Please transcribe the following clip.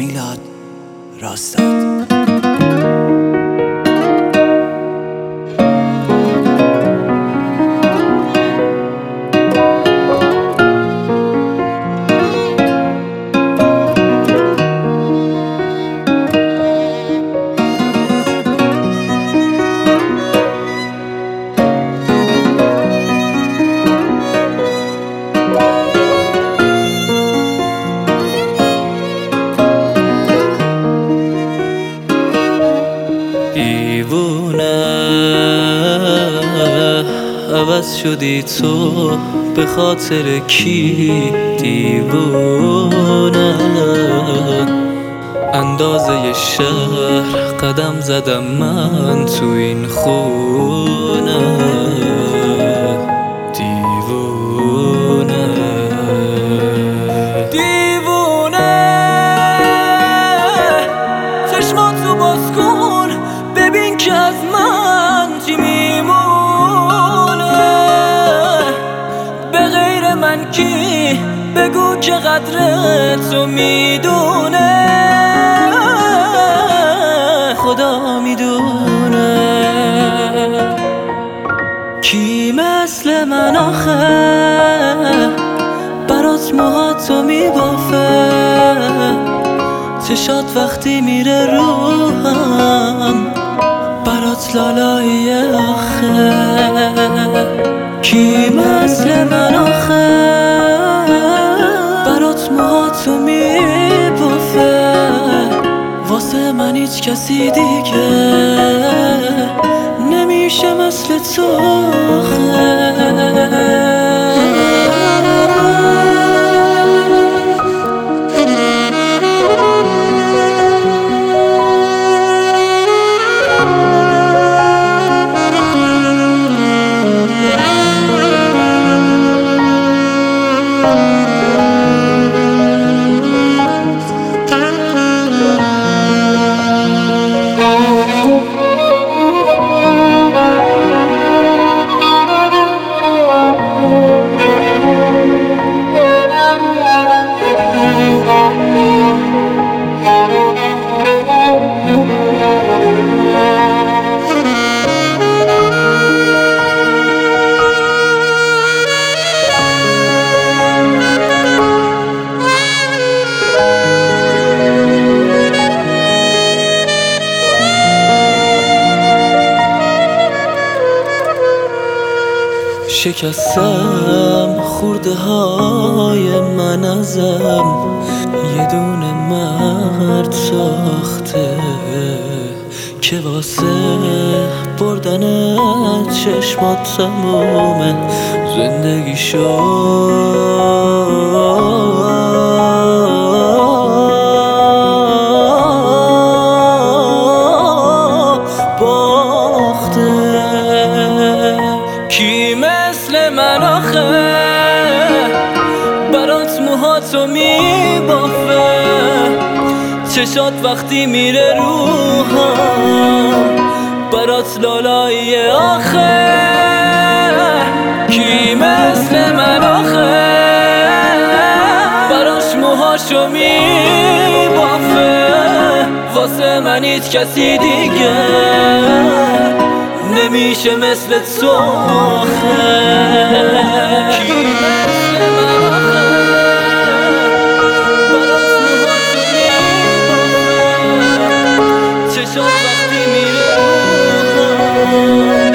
میلاد راستاد. دیوونه عوض شدی تو به خاطر کی؟ دیوونه اندازه شهر قدم زدم من تو این خونه. دیوونه چشماتو باز کن ببین که از من چی میمونه. به غیر من کی بگو که قدر تو میدونه. خدا میدونه کی مثل من آخه برات موهاتو میبافه. چشات وقتی میره روحم برات لالایی آخه. کی مثل من آخه برات موهاتو میبافه. واسه من هیچ کسی دیگه نمیشه مثل تو آخه. شکستم خورده های من ازم یه دونه مرد ساخته که واسه بردن چشمات تموم زندگی باخته. کی مثل من آخه برات موهاتو میبافه. چشات وقتی میره روحم برات لالایی آخه. کی مثل من آخه براش موهاشو میبافه. واسه من هیچ کسی دیگه نمیشه مثل تو آخه. کی مثل من آخه برات موهاتو میبافه. چشات وقتی میره